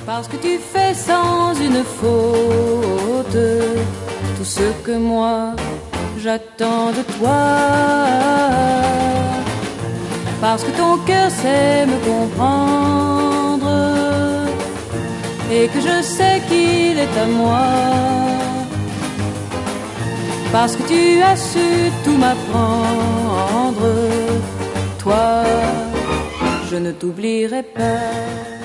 Parce que tu fais sans une faute tout ce que moi j'attends de toi. Parce que ton cœur sait me comprendre et que je sais qu'il est à moi. Parce que tu as su tout m'apprendre. Toi, je ne t'oublierai pas.